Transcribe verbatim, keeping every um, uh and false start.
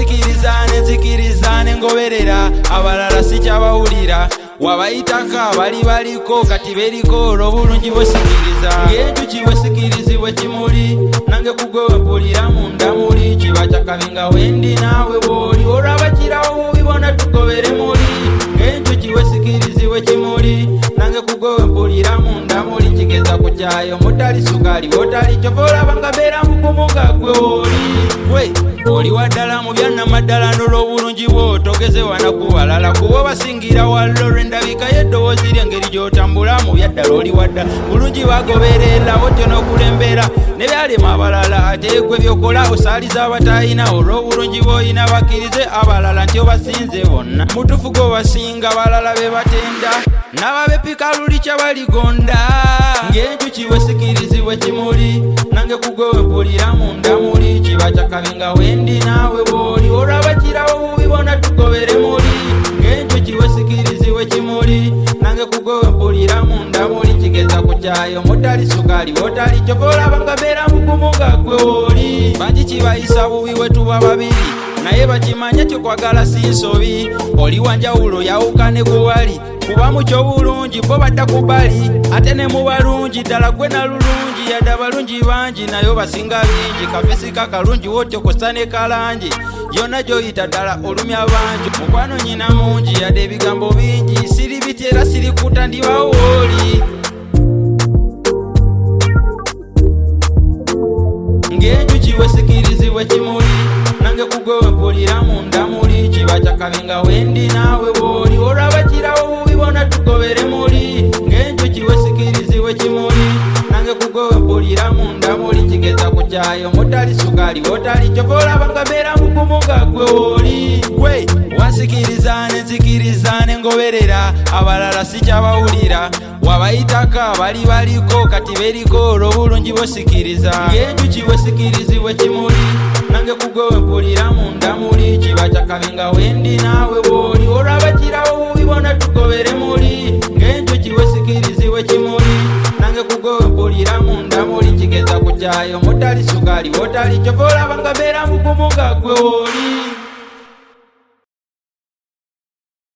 wasikirizane nzikirizane ngoberera abalala sikyabawulira wabayitaka bali baliko kati beriko olw'obulungi bwesikiriza ng'enjuki bwesikirizibwe kimuli nange kugwe mpulira munda muli kiba kyakabinga wendi naawe bw'oli olwabakirawo bubibona tugobere muli ng'enjuki bwesikirizibwe kimuli nange kugwe mpulira munda muli kigeza ku kyayo mutali sukali wotali kyova olabanga beera mukumuga gwe oli we oli waddala mu byannamaddala n'olw'obulungi bwo togeze wana ku balala kuba basingira wallo lw'endabika y'eddoboozi ly'engeri gy'otambula mu byaddala oli wadda bulungi bagoberera botyo n'okulembera ne byalema abalala ate gwe byokola osaaliza abatayina olw'obulungi bw'oyina bakkirize abalala nti obasinze bonna mutufu gw'obasinga balala be batenda n'ababepika luli kyabaligonda ng'enjuki bwesikirizibwe kimuli nange kugwe wempulira munda muli kiba kyakabinga wendi naawe bw'oli olwabakirawo bubibona tugobere muli ng'enjuki bwesikirizibwe kimuli nange kugwe wempulira munda muli kigeza ku kyayo mutali sukali wotali kyova olabanga beera mukumuga gwe oli bangi kibayisa bubi bwe tuba babiri naye bakimanye kyokwagala si nsobi oli wanjawulo yawukane gwe wali kuba mu ky'obulungi bo badda ku bali ate ne mu balungi ddala gwe na lulungi yadde abalungi bangi nayo basinga bingi kafesi kakalungi wotyo kosa ne kalangi yonna gy'oyita ddala olumya bangi mukwano nyina mungi yadde ebigambo bingi siri biti era siri kutandibawo oli ng'enjuki bwesikirizibwe kimuli nange kugwe wempulira munda muli kiba kyakabinga wendi naawe bw'oli olwabakirawo bubibona tugobere muli ng'enjuki bwesikirizibwe kimuli nange kugwe wempulira munda muli kigeza ku kyayo mutali sukali wotali kyova olabanga beera mukumuga gwe oli gwe wasikirizane nzikirizane ngoberera abalala sikyabawulira wabayitaka bali baliko kati beriko olw'obulungi bwesikiriza ng'enjuki bwesikirizibwe kimuli nange kugwe wempulira munda muli kiba kyakabinga wendi naawe bw'oli olwabakirawo bubibona tugobere muli ng'enjuki bwesikirizibwe kimuli nange kugwe wempulira munda muli kigeza ku kyayo mutali sukali wotali kyova olabanga beera mukumuga gwe oli